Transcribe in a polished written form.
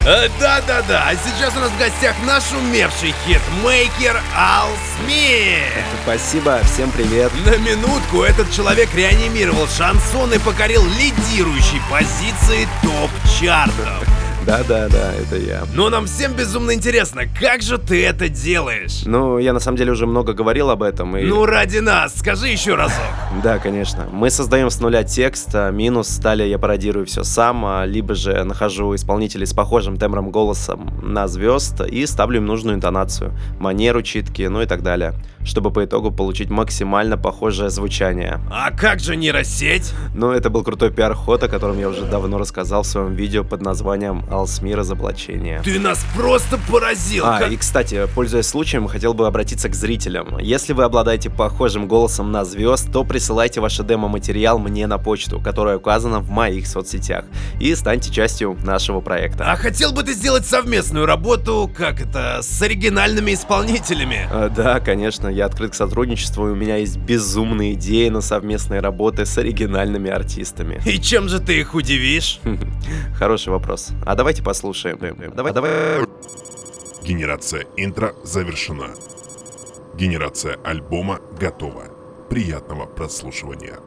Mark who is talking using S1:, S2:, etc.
S1: Да-да-да, а сейчас у нас в гостях наш умерший хитмейкер Ал Смит.
S2: Спасибо, всем привет.
S1: На минутку этот человек реанимировал шансон и покорил лидирующие позиции топ-чартов.
S2: Да, это я.
S1: Но нам всем безумно интересно, как же ты это делаешь?
S2: Ну, я на самом деле уже много говорил об этом и...
S1: Ну, ради нас, скажи еще разок.
S2: Да, конечно. Мы создаем с нуля текст, минус, далее я пародирую все сам, либо же нахожу исполнителей с похожим тембром голосом на звезд и ставлю им нужную интонацию, манеру читки, ну и так далее, чтобы по итогу получить максимально похожее звучание.
S1: А как же нейросеть?
S2: Ну, это был крутой пиар-ход, о котором я уже давно рассказал в своем видео под названием «Алсми разоблачение».
S1: Ты нас просто поразил.
S2: И, кстати, пользуясь случаем, хотел бы обратиться к зрителям. Если вы обладаете похожим голосом на звезд, то присылайте ваш демо-материал мне на почту, которая указана в моих соцсетях, и станьте частью нашего проекта.
S1: А хотел бы ты сделать совместную работу, с оригинальными исполнителями?
S2: Да, конечно, я открыт к сотрудничеству, и у меня есть безумные идеи на совместные работы с оригинальными артистами.
S1: И чем же ты их удивишь?
S2: Хороший вопрос. А давайте послушаем. Давай.
S3: Генерация интро завершена. Генерация альбома готова. Приятного прослушивания.